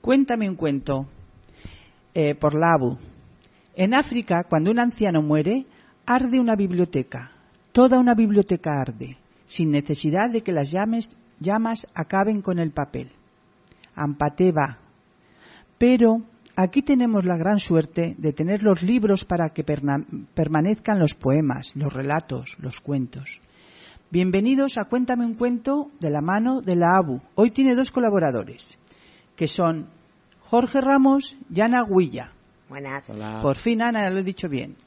Cuéntame un cuento, por la ABU. En África, cuando un anciano muere, arde una biblioteca. Toda una biblioteca arde, sin necesidad de que las llamas acaben con el papel. Ampateba. Pero aquí tenemos la gran suerte de tener los libros para que permanezcan los poemas, los relatos, los cuentos. Bienvenidos a Cuéntame un cuento de la mano de la ABU. Hoy tiene 2 colaboradores, que son Jorge Ramos y Ana Huilla. Buenas. Hola. Por fin, Ana, lo he dicho bien.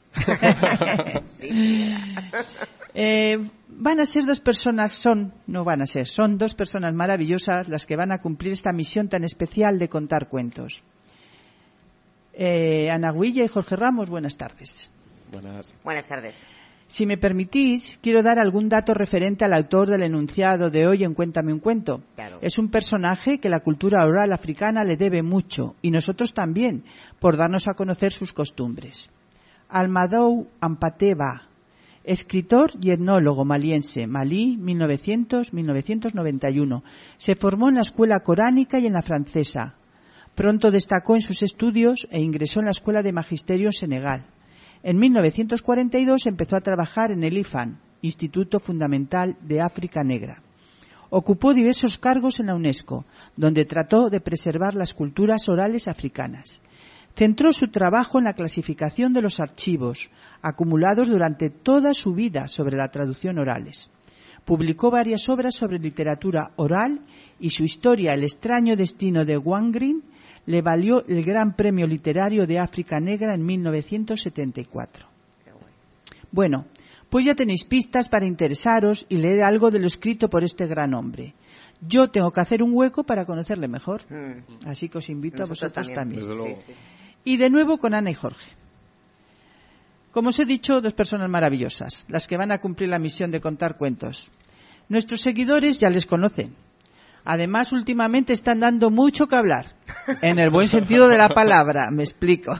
Van a ser 2 personas, son 2 personas maravillosas las que van a cumplir esta misión tan especial de contar cuentos. Ana Huilla y Jorge Ramos, buenas tardes. Buenas tardes. Si me permitís, quiero dar algún dato referente al autor del enunciado de hoy en Cuéntame un cuento. Claro. Es un personaje que la cultura oral africana le debe mucho, y nosotros también, por darnos a conocer sus costumbres. Almadou Ampateba, escritor y etnólogo maliense, Malí, 1900-1991. Se formó en la escuela coránica y en la francesa. Pronto destacó en sus estudios e ingresó en la Escuela de Magisterio en Senegal. En 1942 empezó a trabajar en el IFAN, Instituto Fundamental de África Negra. Ocupó diversos cargos en la UNESCO, donde trató de preservar las culturas orales africanas. Centró su trabajo en la clasificación de los archivos, acumulados durante toda su vida sobre la traducción orales. Publicó varias obras sobre literatura oral y su historia, El extraño destino de Wangrin, le valió el Gran Premio Literario de África Negra en 1974. Bueno, pues ya tenéis pistas para interesaros y leer algo de lo escrito por este gran hombre. Yo tengo que hacer un hueco para conocerle mejor, así que os invito Nosotros a vosotros también. Desde luego. Sí. Y de nuevo con Ana y Jorge. Como os he dicho, 2 personas maravillosas, las que van a cumplir la misión de contar cuentos. Nuestros seguidores ya les conocen. Además, últimamente están dando mucho que hablar, en el buen sentido de la palabra, me explico.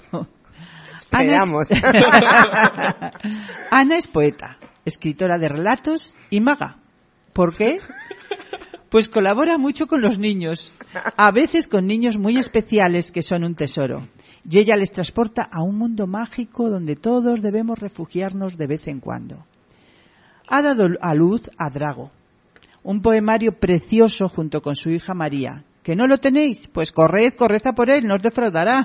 Ana es poeta, escritora de relatos y maga. ¿Por qué? Pues colabora mucho con los niños, a veces con niños muy especiales que son un tesoro. Y ella les transporta a un mundo mágico donde todos debemos refugiarnos de vez en cuando. Ha dado a luz a Drago, un poemario precioso junto con su hija María. ¿Que no lo tenéis? Pues corred a por él, no os defraudará.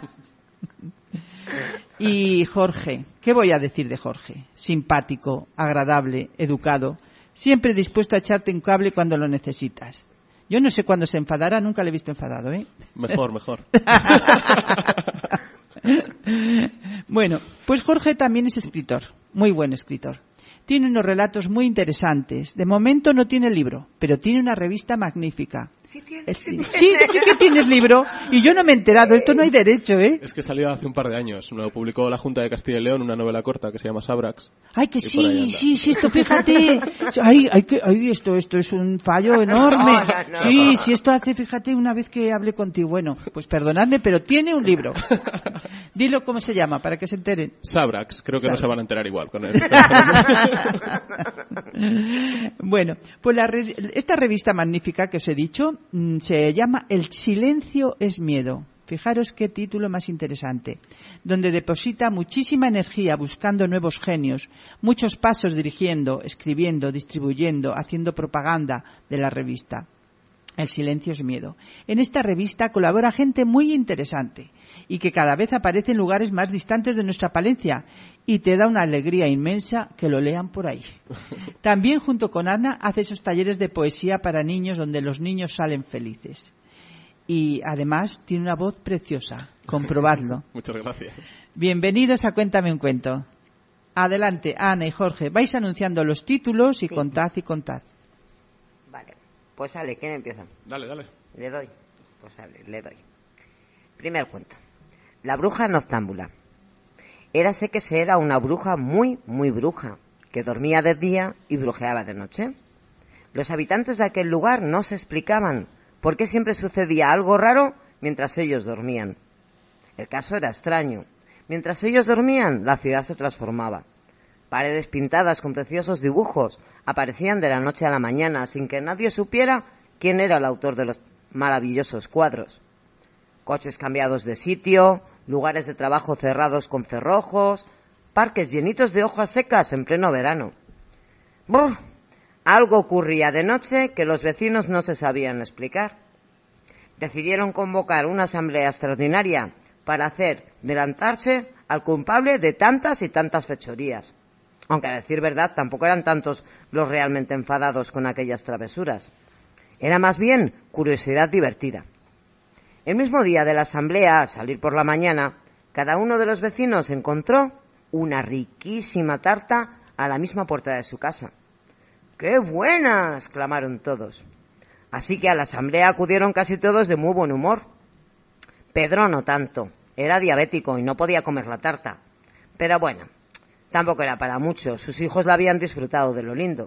Y Jorge, ¿qué voy a decir de Jorge? Simpático, agradable, educado, siempre dispuesto a echarte un cable cuando lo necesitas. Yo no sé cuándo se enfadará, nunca le he visto enfadado, ¿eh? Mejor. Bueno, pues Jorge también es escritor, muy buen escritor. Tiene unos relatos muy interesantes. De momento no tiene libro, pero tiene una revista magnífica. Sí, que tienes libro. Y yo no me he enterado. Esto no hay derecho, ¿eh? Es que salió hace un par de años. Lo publicó la Junta de Castilla y León, una novela corta que se llama Sabrax. Ay, que sí, esto, fíjate. Ay, esto es un fallo enorme. No. Sí, esto hace, fíjate, una vez que hablé contigo. Bueno, pues perdonadme, pero tiene un libro. Dilo cómo se llama, para que se enteren. Sabrax, creo que no se van a enterar igual con él. Bueno, pues esta revista magnífica que os he dicho se llama El silencio es miedo. Fijaros qué título más interesante, donde deposita muchísima energía buscando nuevos genios, muchos pasos dirigiendo, escribiendo, distribuyendo, haciendo propaganda de la revista. El silencio es miedo. En esta revista colabora gente muy interesante y que cada vez aparece en lugares más distantes de nuestra Palencia y te da una alegría inmensa que lo lean por ahí. También junto con Ana hace esos talleres de poesía para niños donde los niños salen felices. Y además tiene una voz preciosa, comprobadlo. Muchas gracias. Bienvenidos a Cuéntame un cuento. Adelante, Ana y Jorge, vais anunciando los títulos y contad. Vale, pues sale, ¿quién empieza? Dale. Le doy. Pues sale, le doy. Primer cuento. La bruja noctámbula. Érase que se era una bruja muy, muy bruja, que dormía de día y brujeaba de noche. Los habitantes de aquel lugar no se explicaban por qué siempre sucedía algo raro mientras ellos dormían. El caso era extraño. Mientras ellos dormían, la ciudad se transformaba. Paredes pintadas con preciosos dibujos aparecían de la noche a la mañana sin que nadie supiera quién era el autor de los maravillosos cuadros. Coches cambiados de sitio, lugares de trabajo cerrados con cerrojos, parques llenitos de hojas secas en pleno verano. ¡Brr! Algo ocurría de noche que los vecinos no se sabían explicar. Decidieron convocar una asamblea extraordinaria para hacer adelantarse al culpable de tantas y tantas fechorías. Aunque a decir verdad tampoco eran tantos los realmente enfadados con aquellas travesuras. Era más bien curiosidad divertida. El mismo día de la asamblea, al salir por la mañana, cada uno de los vecinos encontró una riquísima tarta a la misma puerta de su casa. ¡Qué buena!, exclamaron todos. Así que a la asamblea acudieron casi todos de muy buen humor. Pedro no tanto, era diabético y no podía comer la tarta. Pero bueno, tampoco era para mucho, sus hijos la habían disfrutado de lo lindo.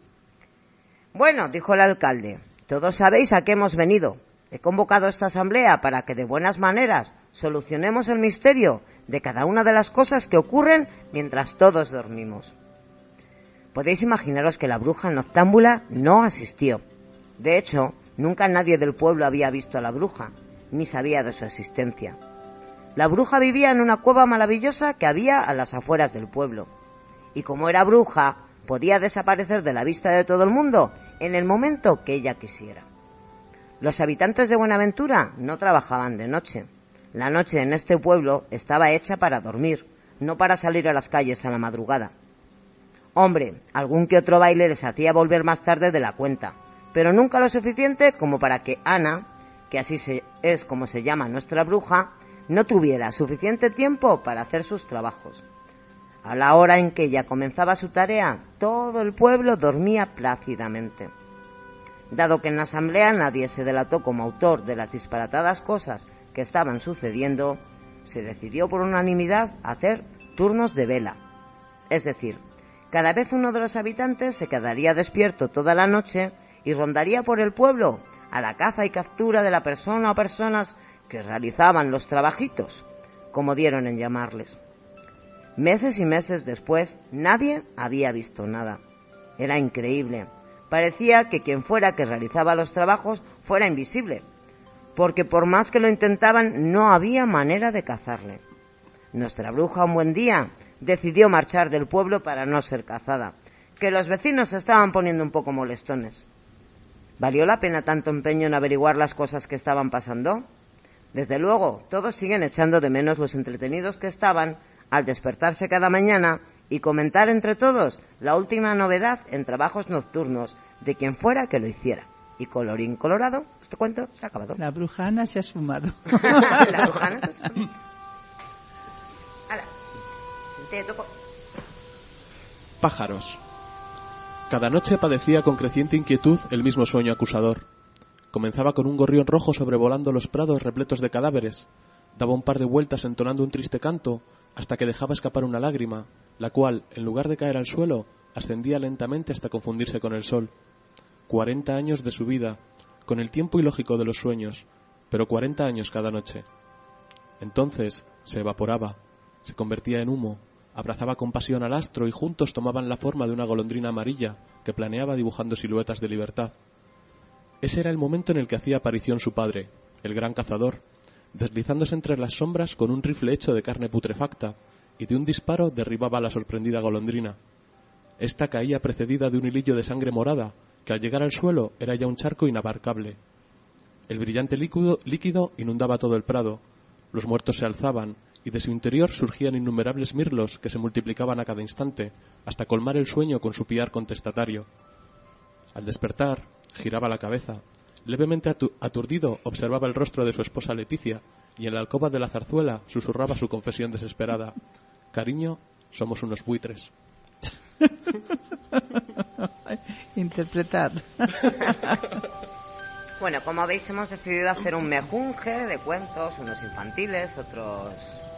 Bueno, dijo el alcalde, todos sabéis a qué hemos venido. He convocado esta asamblea para que de buenas maneras solucionemos el misterio de cada una de las cosas que ocurren mientras todos dormimos. Podéis imaginaros que la bruja noctámbula no asistió. De hecho, nunca nadie del pueblo había visto a la bruja, ni sabía de su existencia. La bruja vivía en una cueva maravillosa que había a las afueras del pueblo. Y como era bruja, podía desaparecer de la vista de todo el mundo en el momento que ella quisiera. Los habitantes de Buenaventura no trabajaban de noche. La noche en este pueblo estaba hecha para dormir, no para salir a las calles a la madrugada. Hombre, algún que otro baile les hacía volver más tarde de la cuenta, pero nunca lo suficiente como para que Ana, que así es como se llama nuestra bruja, no tuviera suficiente tiempo para hacer sus trabajos. A la hora en que ella comenzaba su tarea, todo el pueblo dormía plácidamente. Dado que en la asamblea nadie se delató como autor de las disparatadas cosas que estaban sucediendo, se decidió por unanimidad hacer turnos de vela. Es decir, cada vez uno de los habitantes se quedaría despierto toda la noche y rondaría por el pueblo a la caza y captura de la persona o personas que realizaban los trabajitos, como dieron en llamarles. Meses y meses después, nadie había visto nada. Era increíble. Parecía que quien fuera que realizaba los trabajos fuera invisible, porque por más que lo intentaban, no había manera de cazarle. Nuestra bruja, un buen día, decidió marchar del pueblo para no ser cazada, que los vecinos se estaban poniendo un poco molestones. ¿Valió la pena tanto empeño en averiguar las cosas que estaban pasando? Desde luego, todos siguen echando de menos los entretenidos que estaban al despertarse cada mañana y comentar entre todos la última novedad en trabajos nocturnos de quien fuera que lo hiciera. Y colorín colorado, este cuento se ha acabado. La bruja Ana se ha sumado. La bruja Ana se ha sumado. ¡Hala! Te toco. Pájaros. Cada noche padecía con creciente inquietud el mismo sueño acusador. Comenzaba con un gorrión rojo sobrevolando los prados repletos de cadáveres. Daba un par de vueltas entonando un triste canto hasta que dejaba escapar una lágrima, la cual, en lugar de caer al suelo, ascendía lentamente hasta confundirse con el sol. 40 años de su vida, con el tiempo ilógico de los sueños, pero 40 años cada noche. Entonces se evaporaba, se convertía en humo, abrazaba con pasión al astro y juntos tomaban la forma de una golondrina amarilla que planeaba dibujando siluetas de libertad. Ese era el momento en el que hacía aparición su padre, el gran cazador, deslizándose entre las sombras con un rifle hecho de carne putrefacta, y de un disparo derribaba a la sorprendida golondrina. Esta caía precedida de un hilillo de sangre morada, que al llegar al suelo era ya un charco inabarcable. El brillante líquido inundaba todo el prado, los muertos se alzaban, y de su interior surgían innumerables mirlos que se multiplicaban a cada instante, hasta colmar el sueño con su piar contestatario. Al despertar, giraba la cabeza. Levemente aturdido, observaba el rostro de su esposa Leticia, y en la alcoba de la zarzuela susurraba su confesión desesperada. Cariño, somos unos buitres. Interpretar. Bueno, como veis, hemos decidido hacer un mejunje de cuentos, unos infantiles, otros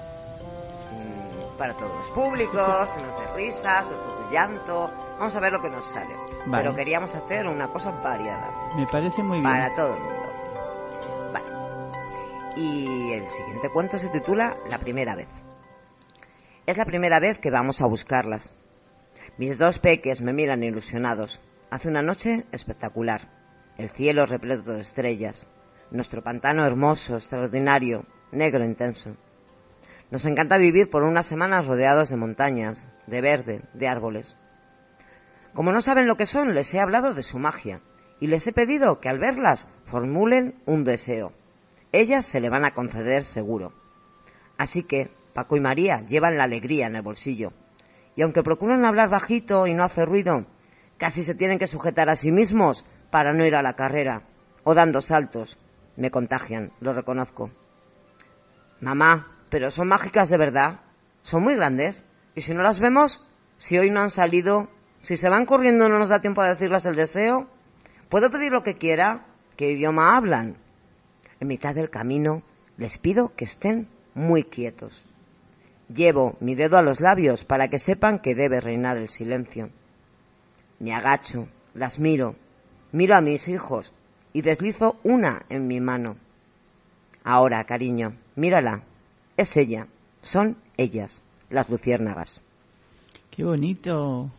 para todos los públicos, unos de risas, otros de llanto. Vamos a ver lo que nos sale. Vale. Pero queríamos hacer una cosa variada. Me parece muy bien. Para todo el mundo. Vale. Y el siguiente cuento se titula La primera vez. Es la primera vez que vamos a buscarlas. Mis dos peques me miran ilusionados. Hace una noche espectacular. El cielo repleto de estrellas. nuestro pantano hermoso, extraordinario, negro intenso. Nos encanta vivir por unas semanas rodeados de montañas, de verde, de árboles. Como no saben lo que son, les he hablado de su magia y les he pedido que al verlas formulen un deseo. Ellas se le van a conceder seguro. Así que Paco y María llevan la alegría en el bolsillo. Y aunque procuran hablar bajito y no hacer ruido, casi se tienen que sujetar a sí mismos para no ir a la carrera, o dando saltos. Me contagian, lo reconozco. Mamá, pero son mágicas de verdad. Son muy grandes. Y si no las vemos, si hoy no han salido, si se van corriendo no nos da tiempo a decirles el deseo. ¿Puedo pedir lo que quiera? ¿Qué idioma hablan? En mitad del camino les pido que estén muy quietos. Llevo mi dedo a los labios para que sepan que debe reinar el silencio. Me agacho, las miro a mis hijos y deslizo una en mi mano. Ahora, cariño, mírala, es ella, son ellas, las luciérnagas. ¡Qué bonito!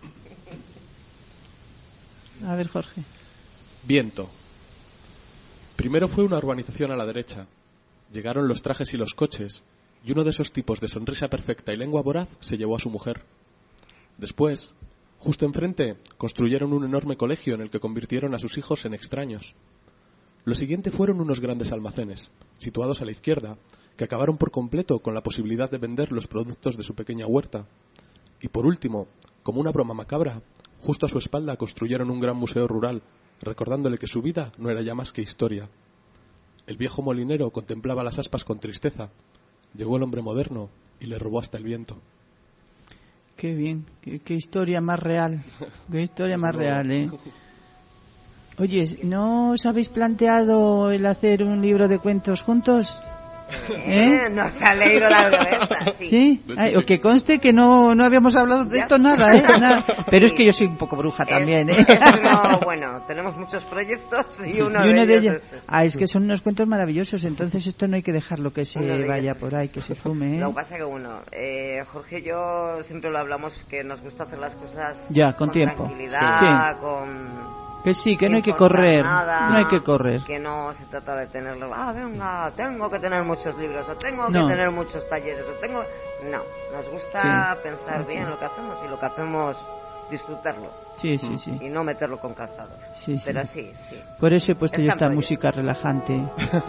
A ver, Jorge. Viento. Primero fue una urbanización a la derecha. Llegaron los trajes y los coches, y uno de esos tipos de sonrisa perfecta y lengua voraz se llevó a su mujer. Después, justo enfrente, construyeron un enorme colegio en el que convirtieron a sus hijos en extraños. Lo siguiente fueron unos grandes almacenes, situados a la izquierda, que acabaron por completo con la posibilidad de vender los productos de su pequeña huerta. Y por último, como una broma macabra, justo a su espalda construyeron un gran museo rural, recordándole que su vida no era ya más que historia. El viejo molinero contemplaba las aspas con tristeza. Llegó el hombre moderno y le robó hasta el viento. Qué bien, qué historia más real. Qué historia más real, ¿eh? Oye, ¿no os habéis planteado el hacer un libro de cuentos juntos? Nos ha leído la cabeza, sí. ¿Sí? Ay, o que conste que no habíamos hablado de esto nada, ¿eh? Nada. Pero es que yo soy un poco bruja también, ¿eh? No, bueno, tenemos muchos proyectos y uno de ellos es que son unos cuentos maravillosos, entonces esto no hay que dejarlo que se vaya por ahí, que se fume, ¿eh? Lo que pasa que Jorge y yo siempre lo hablamos, que nos gusta hacer las cosas con tiempo, tranquilidad, sí. Que sí, que no hay que correr, nada, no hay que correr. Que no se trata de tenerlo, venga, tengo que tener muchos libros, o tengo que tener muchos talleres, No, nos gusta pensar bien lo que hacemos y lo que hacemos disfrutarlo. Sí. Y no meterlo con calzador. Sí. Pero sí. Por eso he puesto yo esta música relajante.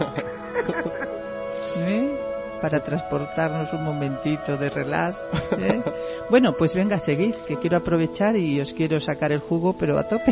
Para transportarnos un momentito de relax. Bueno, pues venga a seguir, que quiero aprovechar y os quiero sacar el jugo, pero a tope.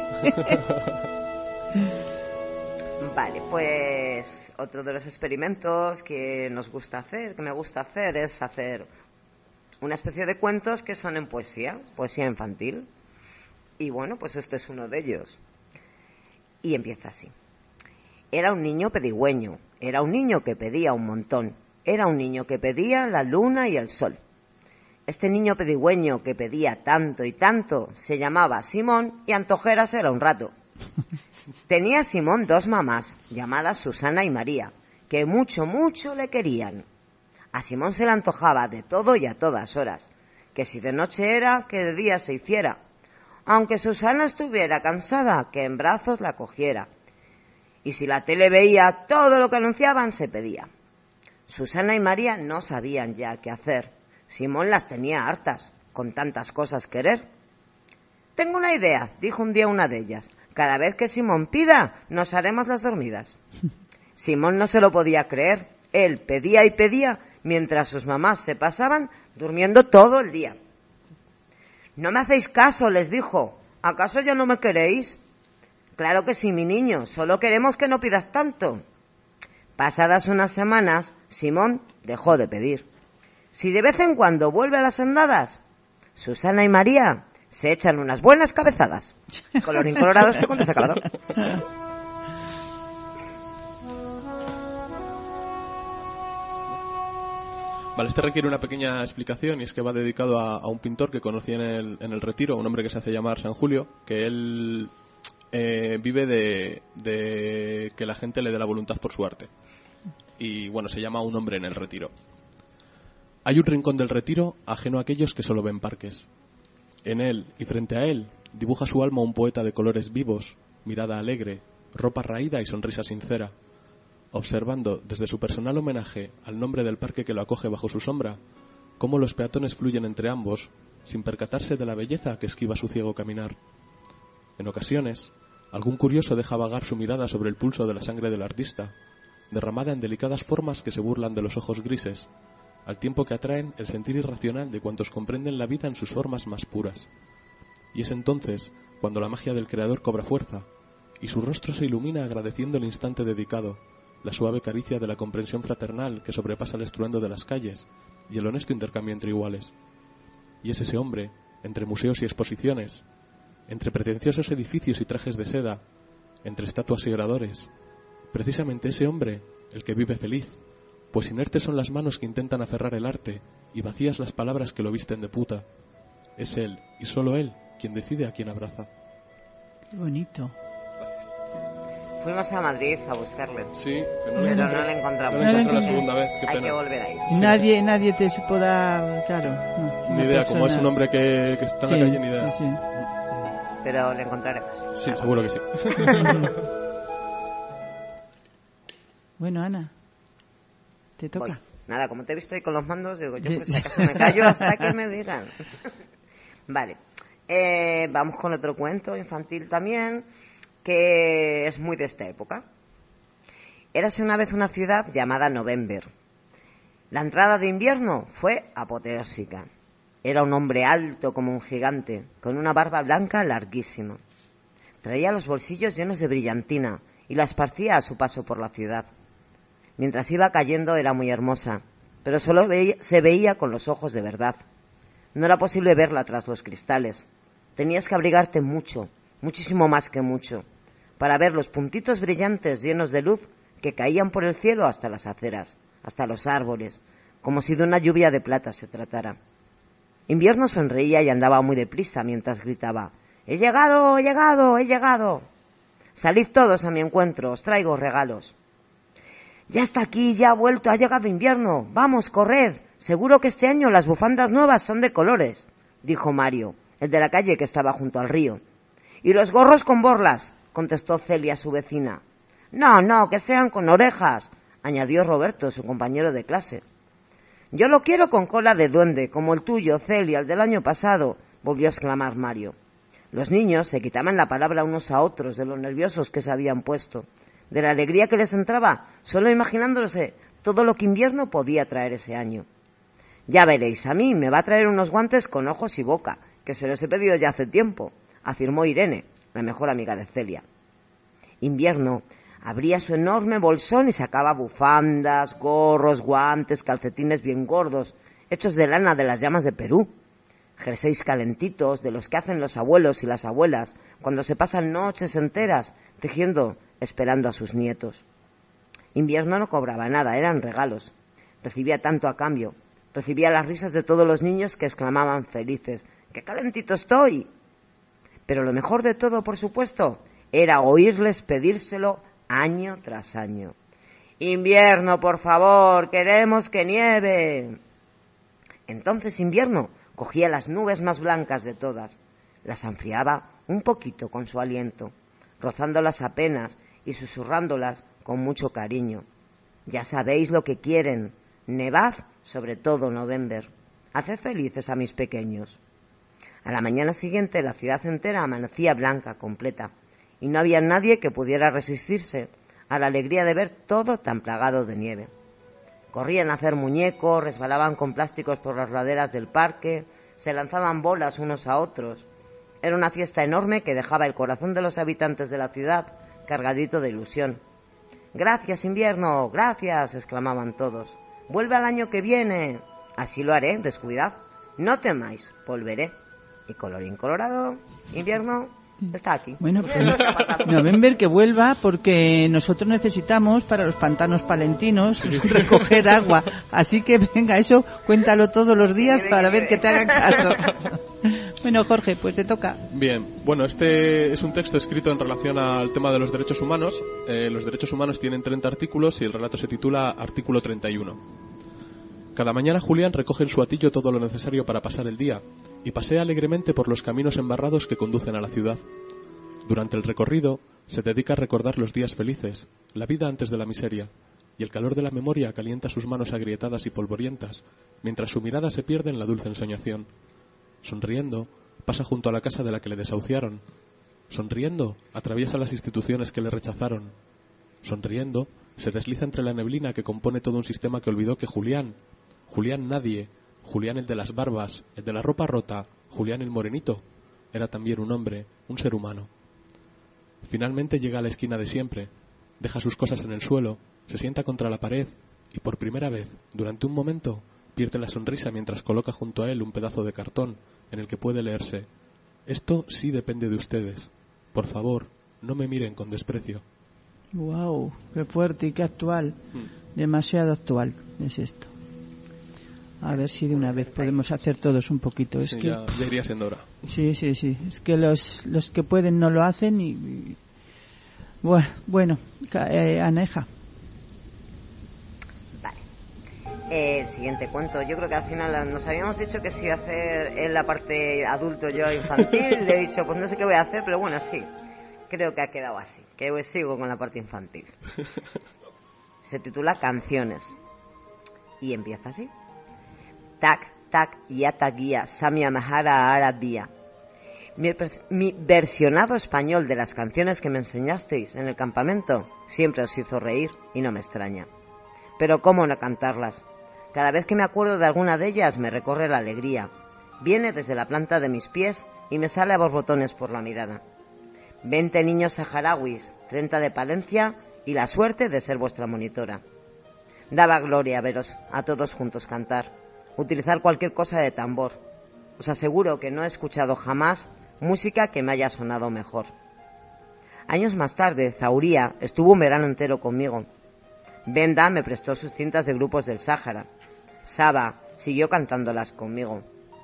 Vale, pues otro de los experimentos que me gusta hacer es hacer una especie de cuentos que son en poesía infantil. Y bueno, pues este es uno de ellos. Y empieza así. Era un niño pedigüeño, era un niño que pedía un montón, era un niño que pedía la luna y el sol. Este niño pedigüeño que pedía tanto y tanto se llamaba Simón y antojeras era un rato. Tenía Simón 2 mamás, llamadas Susana y María, que mucho, mucho le querían. A Simón se le antojaba de todo y a todas horas, que si de noche era, que de día se hiciera. Aunque Susana estuviera cansada, que en brazos la cogiera. Y si la tele veía, todo lo que anunciaban se pedía. Susana y María no sabían ya qué hacer. Simón las tenía hartas, con tantas cosas querer. Tengo una idea, dijo un día una de ellas. Cada vez que Simón pida, nos haremos las dormidas. Simón no se lo podía creer. Él pedía y pedía, mientras sus mamás se pasaban durmiendo todo el día. No me hacéis caso, les dijo. ¿Acaso ya no me queréis? Claro que sí, mi niño, solo queremos que no pidas tanto. Pasadas unas semanas, Simón dejó de pedir. Si de vez en cuando vuelve a las andadas, Susana y María se echan unas buenas cabezadas. Colorín colorado, este cuento se ha acabado. Vale, este requiere una pequeña explicación y es que va dedicado a un pintor que conocí en el Retiro, un hombre que se hace llamar San Julio, que él vive de que la gente le dé la voluntad por su arte. Y bueno, se llama Un hombre en el Retiro. Hay un rincón del Retiro ajeno a aquellos que solo ven parques. En él y frente a él dibuja su alma un poeta de colores vivos, mirada alegre, ropa raída y sonrisa sincera. observando desde su personal homenaje al nombre del parque que lo acoge bajo su sombra, cómo los peatones fluyen entre ambos, sin percatarse de la belleza que esquiva su ciego caminar. En ocasiones, algún curioso deja vagar su mirada sobre el pulso de la sangre del artista, derramada en delicadas formas que se burlan de los ojos grises, al tiempo que atraen el sentir irracional de cuantos comprenden la vida en sus formas más puras. Y es entonces cuando la magia del creador cobra fuerza, y su rostro se ilumina agradeciendo el instante dedicado, la suave caricia de la comprensión fraternal que sobrepasa el estruendo de las calles y el honesto intercambio entre iguales. Y es ese hombre, entre museos y exposiciones, entre pretenciosos edificios y trajes de seda, entre estatuas y oradores, precisamente ese hombre el que vive feliz, pues inertes son las manos que intentan aferrar el arte y vacías las palabras que lo visten de puta. Es él, y solo él, quien decide a quién abraza. Qué bonito. Fuimos a Madrid a buscarle. Sí, pero no le encontramos. No le encontré la segunda vez, qué Hay pena. que volver a ir. Sí. Nadie te supo dar, claro. Ni idea, persona. Como es un hombre que está en la calle, ni idea. Sí. Pero le encontraremos. Sí, seguro que sí. Bueno, Ana, te toca. Voy. Nada, como te he visto ahí con los mandos, digo, yo pues si acaso me callo hasta que me digan. Vale. Vamos con otro cuento infantil también, que es muy de esta época. Érase una vez una ciudad llamada November. La entrada de invierno fue apoteósica. Era un hombre alto como un gigante, con una barba blanca larguísima. Traía los bolsillos llenos de brillantina y la esparcía a su paso por la ciudad. Mientras iba cayendo era muy hermosa, pero solo se veía con los ojos de verdad. No era posible verla tras los cristales. Tenías que abrigarte mucho, muchísimo más que mucho, para ver los puntitos brillantes llenos de luz que caían por el cielo hasta las aceras, hasta los árboles, como si de una lluvia de plata se tratara. Invierno sonreía y andaba muy deprisa mientras gritaba: «¡He llegado, he llegado, he llegado! Salid todos a mi encuentro, os traigo regalos». «Ya está aquí, ya ha vuelto, ha llegado invierno. Vamos, corred. Seguro que este año las bufandas nuevas son de colores», dijo Mario, el de la calle que estaba junto al río. «Y los gorros con borlas», contestó Celia, su vecina. No, que sean con orejas», añadió Roberto, su compañero de clase. «Yo lo quiero con cola de duende, como el tuyo, Celia, el del año pasado», volvió a exclamar Mario. Los niños se quitaban la palabra unos a otros de lo nerviosos que se habían puesto, de la alegría que les entraba, solo imaginándose todo lo que invierno podía traer ese año. «Ya veréis, a mí me va a traer unos guantes con ojos y boca, que se los he pedido ya hace tiempo», afirmó Irene, la mejor amiga de Celia. Invierno abría su enorme bolsón y sacaba bufandas, gorros, guantes, calcetines bien gordos, hechos de lana de las llamas de Perú, jerseys calentitos de los que hacen los abuelos y las abuelas cuando se pasan noches enteras tejiendo, esperando a sus nietos. Invierno no cobraba nada, eran regalos. Recibía tanto a cambio. Recibía las risas de todos los niños que exclamaban felices: «¡Qué calentito estoy!». Pero lo mejor de todo, por supuesto, era oírles pedírselo año tras año. «Invierno, por favor, queremos que nieve». Entonces Invierno cogía las nubes más blancas de todas, las enfriaba un poquito con su aliento, rozándolas apenas y susurrándolas con mucho cariño. «Ya sabéis lo que quieren, nevad, sobre todo November. Haced felices a mis pequeños». A la mañana siguiente la ciudad entera amanecía blanca, completa, y no había nadie que pudiera resistirse a la alegría de ver todo tan plagado de nieve. Corrían a hacer muñecos, resbalaban con plásticos por las laderas del parque, se lanzaban bolas unos a otros. Era una fiesta enorme que dejaba el corazón de los habitantes de la ciudad cargadito de ilusión. «¡Gracias, Invierno! ¡Gracias!», exclamaban todos. «¡Vuelve al año que viene!». «Así lo haré, descuidad. No temáis, volveré». Y colorín colorado, Invierno está aquí. Bueno, pues November que vuelva, porque nosotros necesitamos para los pantanos palentinos recoger agua. Así que venga, eso cuéntalo todos los días para ver que te hagan caso. Bueno, Jorge, pues te toca. Bien, bueno, este es un texto escrito en relación al tema de los derechos humanos. Los derechos humanos tienen 30 artículos y el relato se titula Artículo 31. Cada mañana Julián recoge en su atillo todo lo necesario para pasar el día y pasea alegremente por los caminos embarrados que conducen a la ciudad. Durante el recorrido se dedica a recordar los días felices, la vida antes de la miseria, y el calor de la memoria calienta sus manos agrietadas y polvorientas, mientras su mirada se pierde en la dulce ensoñación. Sonriendo, pasa junto a la casa de la que le desahuciaron. Sonriendo, atraviesa las instituciones que le rechazaron. Sonriendo, se desliza entre la neblina que compone todo un sistema que olvidó que Julián nadie, Julián el de las barbas, el de la ropa rota, Julián el morenito, era también un hombre, un ser humano. Finalmente llega a la esquina de siempre, deja sus cosas en el suelo, se sienta contra la pared y por primera vez, durante un momento, pierde la sonrisa mientras coloca junto a él un pedazo de cartón en el que puede leerse: esto sí depende de ustedes. Por favor, no me miren con desprecio. Wow, qué fuerte y qué actual. Demasiado actual es esto. A ver si de una vez podemos hacer todos un poquito. Sí, ya iría siendo hora. Sí. Es que los que pueden no lo hacen y bueno, Aneja. Vale. Siguiente cuento. Yo creo que al final nos habíamos dicho que si hacer en la parte adulto yo infantil. Le he dicho, pues no sé qué voy a hacer, pero bueno, sí. Creo que ha quedado así. Que hoy sigo con la parte infantil. Se titula Canciones. Y empieza así. Tak, tak, yata guía, samia mahara arabía. Mi versionado español de las canciones que me enseñasteis en el campamento siempre os hizo reír y no me extraña. Pero cómo no cantarlas. Cada vez que me acuerdo de alguna de ellas me recorre la alegría. Viene desde la planta de mis pies y me sale a borbotones por la mirada. 20 niños saharauis, 30 de Palencia y la suerte de ser vuestra monitora. Daba gloria veros a todos juntos cantar, utilizar cualquier cosa de tambor. Os aseguro que no he escuchado jamás música que me haya sonado mejor. Años más tarde, Zauría estuvo un verano entero conmigo. Benda me prestó sus cintas de grupos del Sáhara. Saba siguió cantándolas conmigo.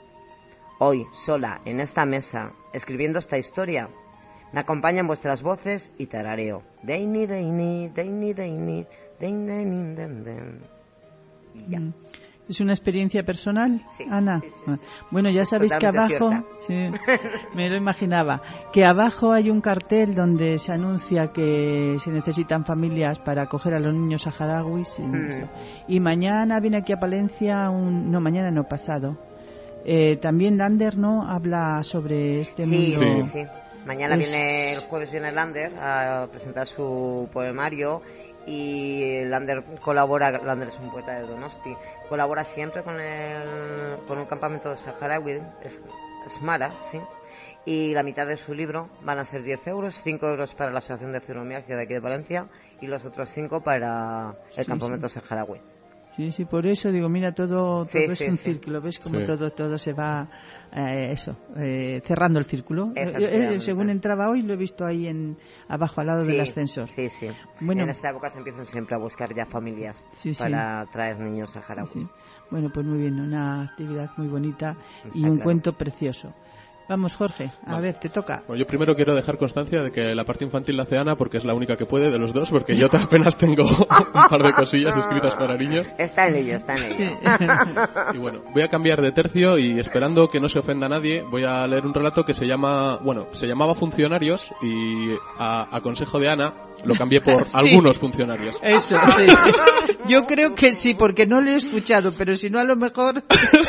Hoy, sola, en esta mesa, escribiendo esta historia, me acompañan vuestras voces y tarareo. Deini, deini, deini, deini, deini, deini, deini. Y ya. ¿Es una experiencia personal, sí, Ana? Sí, sí. Bueno, ya sabéis que abajo, sí, me lo imaginaba, que abajo hay un cartel donde se anuncia que se necesitan familias para acoger a los niños saharauis. Y mañana viene aquí a Palencia, mañana no, pasado. También Lander, ¿no?, habla sobre este mundo. Sí. Mañana el jueves viene Lander a presentar su poemario. Y Lander colabora, Lander es un poeta de Donosti, colabora siempre con un campamento de saharaui, es Mara, sí, y la mitad de su libro van a ser 10 euros, 5 euros para la Asociación de Fibromialgia de aquí de Valencia y los otros 5 para el campamento saharaui. Sí, por eso digo, mira, todo es un círculo, ¿ves? Como todo se va, cerrando el círculo. Según entraba hoy, lo he visto ahí abajo, al lado del ascensor. Sí. Bueno, en esta época se empiezan siempre a buscar ya familias para traer niños saharauis. Sí. Bueno, pues muy bien, una actividad muy bonita y un cuento precioso. Vamos, Jorge, a ver, te toca. Bueno, yo primero quiero dejar constancia de que la parte infantil la hace Ana porque es la única que puede de los dos, porque yo apenas tengo un par de cosillas escritas para niños. Está en ello. Y bueno, voy a cambiar de tercio y esperando que no se ofenda a nadie, voy a leer un relato que se llamaba Funcionarios y a consejo de Ana lo cambié por algunos funcionarios. Eso, sí. Yo creo que sí, porque no lo he escuchado, pero si no, a lo mejor...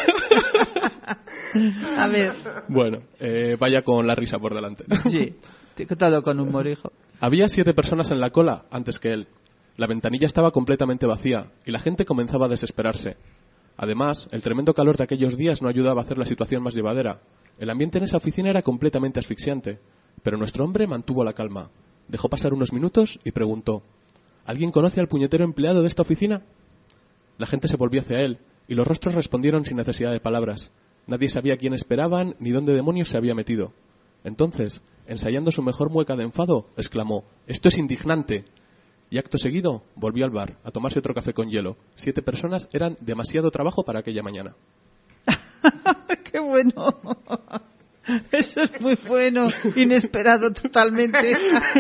A ver. Bueno, vaya con la risa por delante. Sí, todo con humor, hijo. Había 7 personas en la cola antes que él. La ventanilla estaba completamente vacía y la gente comenzaba a desesperarse. Además, el tremendo calor de aquellos días no ayudaba a hacer la situación más llevadera. El ambiente en esa oficina era completamente asfixiante, pero nuestro hombre mantuvo la calma. Dejó pasar unos minutos y preguntó: ¿alguien conoce al puñetero empleado de esta oficina? La gente se volvió hacia él y los rostros respondieron sin necesidad de palabras. Nadie sabía quién esperaban ni dónde demonios se había metido. Entonces, ensayando su mejor mueca de enfado, exclamó: «¡Esto es indignante!». Y acto seguido volvió al bar a tomarse otro café con hielo. 7 personas eran demasiado trabajo para aquella mañana. ¡Qué bueno! Eso es muy bueno, inesperado totalmente.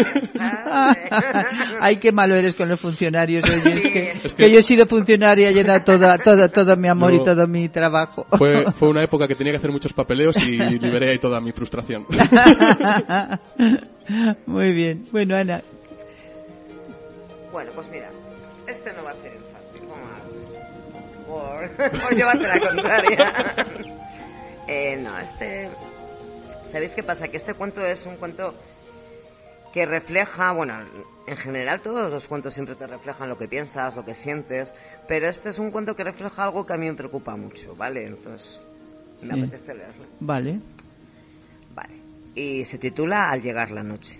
Ay, qué malo eres con los funcionarios. Oye, es que yo he sido funcionaria y he dado todo mi amor y todo mi trabajo. Fue una época que tenía que hacer muchos papeleos y liberé ahí toda mi frustración. Muy bien. Bueno, Ana. Bueno, pues mira, este no va a ser fácil. Por llevarte la contraria. No, ¿sabéis qué pasa? Que este cuento es un cuento que refleja, bueno, en general todos los cuentos siempre te reflejan lo que piensas, lo que sientes, pero este es un cuento que refleja algo que a mí me preocupa mucho, ¿vale? Entonces, me apetece leerlo. Vale. Y se titula Al llegar la noche.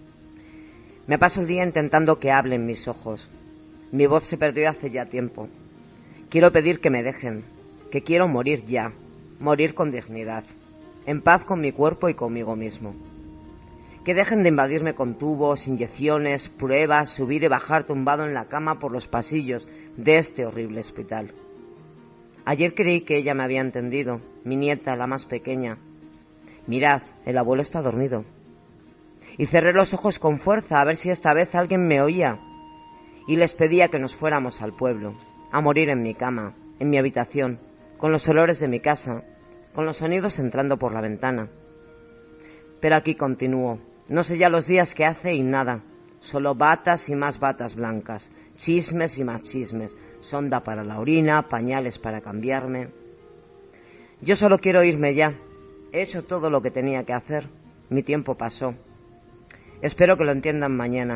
Me paso el día intentando que hablen mis ojos. Mi voz se perdió hace ya tiempo. Quiero pedir que me dejen, que quiero morir ya, morir con dignidad, en paz con mi cuerpo y conmigo mismo. Que dejen de invadirme con tubos, inyecciones, pruebas, subir y bajar tumbado en la cama por los pasillos de este horrible hospital. Ayer creí que ella me había entendido, mi nieta, la más pequeña. Mirad, el abuelo está dormido. Y cerré los ojos con fuerza a ver si esta vez alguien me oía. Y les pedía que nos fuéramos al pueblo, a morir en mi cama, en mi habitación, con los olores de mi casa, con los sonidos entrando por la ventana. Pero aquí continúo. No sé ya los días que hace y nada. Solo batas y más batas blancas, chismes y más chismes, sonda para la orina, pañales para cambiarme. Yo solo quiero irme ya. He hecho todo lo que tenía que hacer. Mi tiempo pasó. Espero que lo entiendan mañana.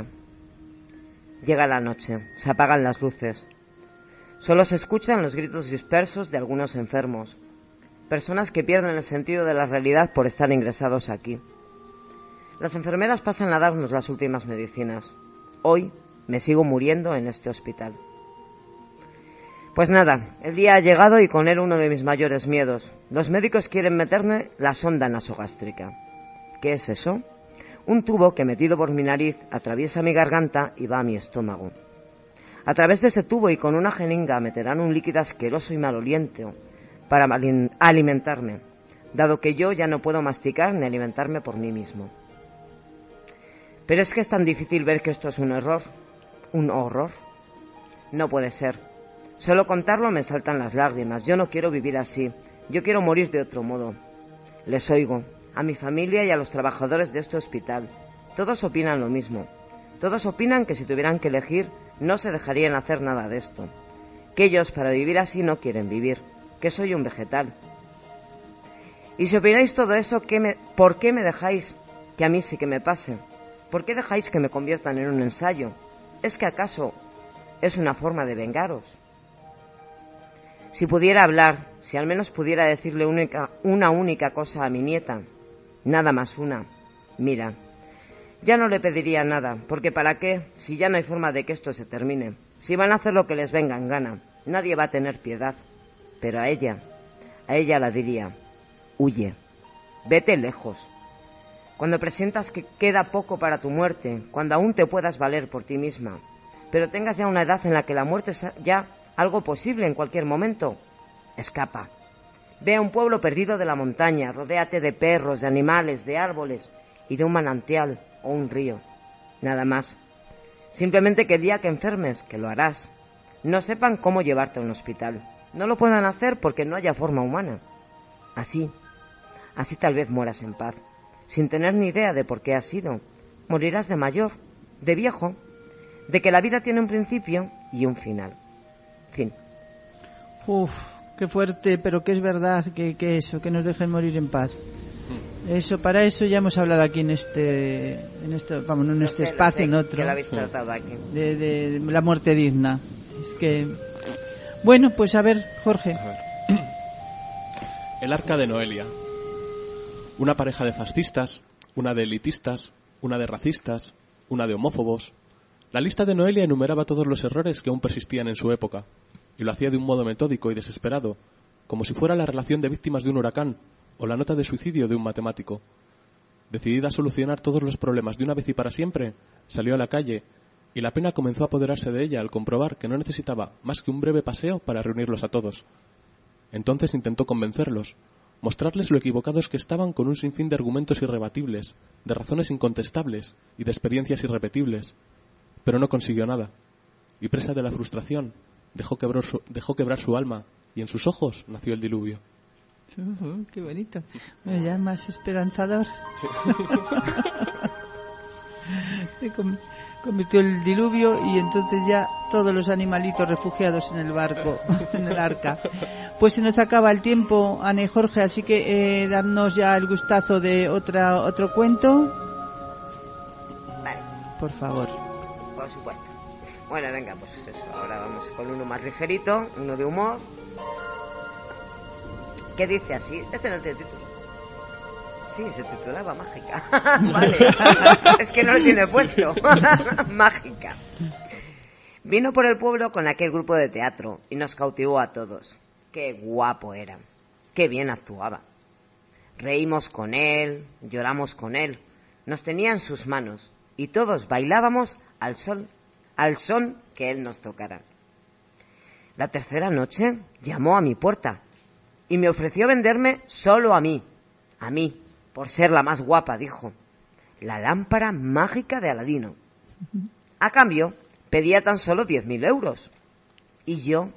Llega la noche. Se apagan las luces. Solo se escuchan los gritos dispersos de algunos enfermos. Personas que pierden el sentido de la realidad por estar ingresados aquí. Las enfermeras pasan a darnos las últimas medicinas. Hoy me sigo muriendo en este hospital. Pues nada, el día ha llegado y con él uno de mis mayores miedos. Los médicos quieren meterme la sonda nasogástrica. ¿Qué es eso? Un tubo que metido por mi nariz atraviesa mi garganta y va a mi estómago. A través de ese tubo y con una jeringa meterán un líquido asqueroso y maloliente para alimentarme, dado que yo ya no puedo masticar ni alimentarme por mí mismo. Pero es que es tan difícil ver que esto es un error, un horror. No puede ser. Solo contarlo me saltan las lágrimas. Yo no quiero vivir así. Yo quiero morir de otro modo. Les oigo, a mi familia y a los trabajadores de este hospital. Todos opinan lo mismo. Todos opinan que si tuvieran que elegir, no se dejarían hacer nada de esto. Que ellos, para vivir así, no quieren vivir. Que soy un vegetal. Y si opináis todo eso, ¿por qué me dejáis que a mí sí que me pase? ¿Por qué dejáis que me conviertan en un ensayo? ¿Es que acaso es una forma de vengaros? Si pudiera hablar, si al menos pudiera decirle una única cosa a mi nieta, nada más una, mira, ya no le pediría nada, porque ¿para qué? Si ya no hay forma de que esto se termine. Si van a hacer lo que les venga en gana, nadie va a tener piedad. Pero a ella la diría, huye, vete lejos. Cuando presientas que queda poco para tu muerte, cuando aún te puedas valer por ti misma, pero tengas ya una edad en la que la muerte es ya algo posible en cualquier momento, escapa. Ve a un pueblo perdido de la montaña, rodéate de perros, de animales, de árboles y de un manantial o un río. Nada más. Simplemente que el día que enfermes, que lo harás, no sepan cómo llevarte a un hospital. No lo puedan hacer porque no haya forma humana. Así tal vez mueras en paz, sin tener ni idea de por qué has sido. Morirás de mayor, de viejo, de que la vida tiene un principio y un final. Fin. Uf, qué fuerte, pero que es verdad que eso, que nos dejen morir en paz. Eso, para eso ya hemos hablado aquí en este espacio, en otro, que lo habéis tratado aquí. De la muerte digna. Es que, bueno, pues a ver, Jorge. El arca de Noelia. Una pareja de fascistas, una de elitistas, una de racistas, una de homófobos. La lista de Noelia enumeraba todos los errores que aún persistían en su época, y lo hacía de un modo metódico y desesperado, como si fuera la relación de víctimas de un huracán o la nota de suicidio de un matemático. Decidida a solucionar todos los problemas de una vez y para siempre, salió a la calle, y la pena comenzó a apoderarse de ella al comprobar que no necesitaba más que un breve paseo para reunirlos a todos. Entonces intentó convencerlos, mostrarles lo equivocados que estaban con un sinfín de argumentos irrebatibles, de razones incontestables y de experiencias irrepetibles. Pero no consiguió nada, y presa de la frustración, dejó quebrar su alma, y en sus ojos nació el diluvio. Qué bonito. Bueno, ya más esperanzador. Sí. Se convirtió el diluvio y entonces ya todos los animalitos refugiados en el barco, en el arca. Pues se nos acaba el tiempo, Ana y Jorge, así que darnos ya el gustazo de otro cuento. Vale. Por favor. Por supuesto. Bueno, venga, pues eso. Ahora vamos con uno más ligerito, uno de humor. ¿Qué dice así? Este no tiene título. Sí, se titulaba Mágica. Vale. Es que no lo tiene puesto. Mágica. Vino por el pueblo con aquel grupo de teatro y nos cautivó a todos. Qué guapo era. Qué bien actuaba. Reímos con él, lloramos con él. Nos tenía en sus manos y todos bailábamos al son que él nos tocara. La tercera noche llamó a mi puerta y me ofreció venderme solo a mí, por ser la más guapa, dijo, la lámpara mágica de Aladino. A cambio, pedía tan solo 10.000 euros. Y yo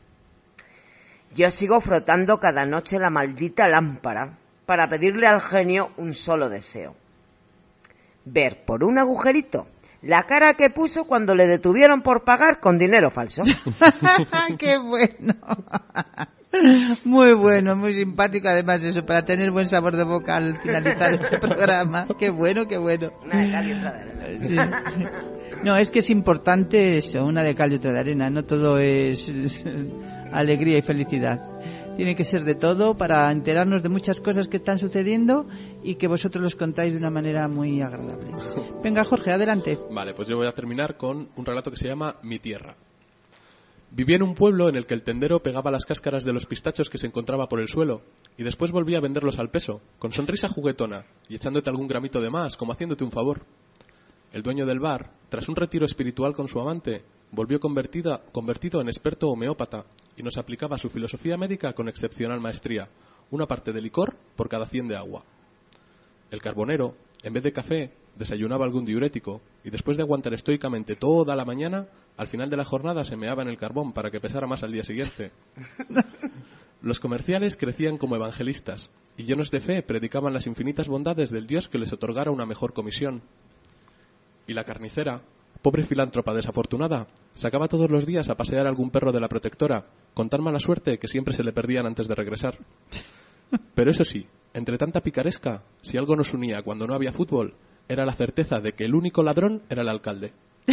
sigo frotando cada noche la maldita lámpara para pedirle al genio un solo deseo. Ver por un agujerito la cara que puso cuando le detuvieron por pagar con dinero falso. ¡Qué bueno! Muy bueno, muy simpático además eso, para tener buen sabor de boca al finalizar este programa. ¡Qué bueno, qué bueno! Una de cal y otra de arena. Sí. No, es que es importante eso, una de cal y otra de arena, no todo es alegría y felicidad. Tiene que ser de todo para enterarnos de muchas cosas que están sucediendo y que vosotros los contáis de una manera muy agradable. Venga, Jorge, adelante. Vale, pues yo voy a terminar con un relato que se llama Mi tierra. Vivía en un pueblo en el que el tendero pegaba las cáscaras de los pistachos que se encontraba por el suelo y después volvía a venderlos al peso, con sonrisa juguetona y echándote algún gramito de más, como haciéndote un favor. El dueño del bar, tras un retiro espiritual con su amante, volvió convertido en experto homeópata y nos aplicaba su filosofía médica con excepcional maestría, una parte de licor por cada 100 de agua. El carbonero, en vez de café, desayunaba algún diurético y después de aguantar estoicamente toda la mañana, al final de la jornada se meaba en el carbón para que pesara más al día siguiente. Los comerciales crecían como evangelistas y llenos de fe predicaban las infinitas bondades del Dios que les otorgara una mejor comisión. Y la carnicera, pobre filántropa desafortunada, sacaba todos los días a pasear a algún perro de la protectora, con tan mala suerte que siempre se le perdían antes de regresar. Pero eso sí, entre tanta picaresca, si algo nos unía cuando no había fútbol, era la certeza de que el único ladrón era el alcalde.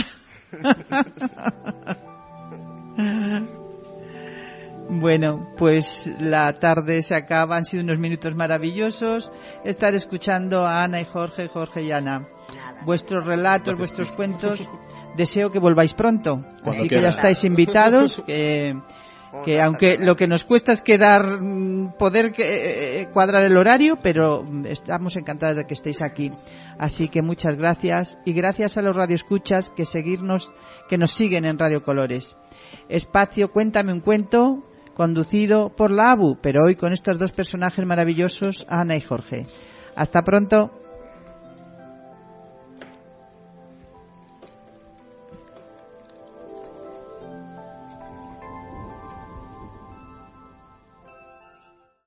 Bueno, pues la tarde se acaba, han sido unos minutos maravillosos estar escuchando a Ana y Jorge y Ana. Vuestros relatos, vuestros cuentos, deseo que volváis pronto. Así que ya estáis invitados, que aunque lo que nos cuesta es poder cuadrar el horario, pero estamos encantados de que estéis aquí. Así que muchas gracias y gracias a los radioescuchas que nos siguen en Radio Colores. Espacio Cuéntame un cuento, conducido por la ABU, pero hoy con estos dos personajes maravillosos, Ana y Jorge. Hasta pronto.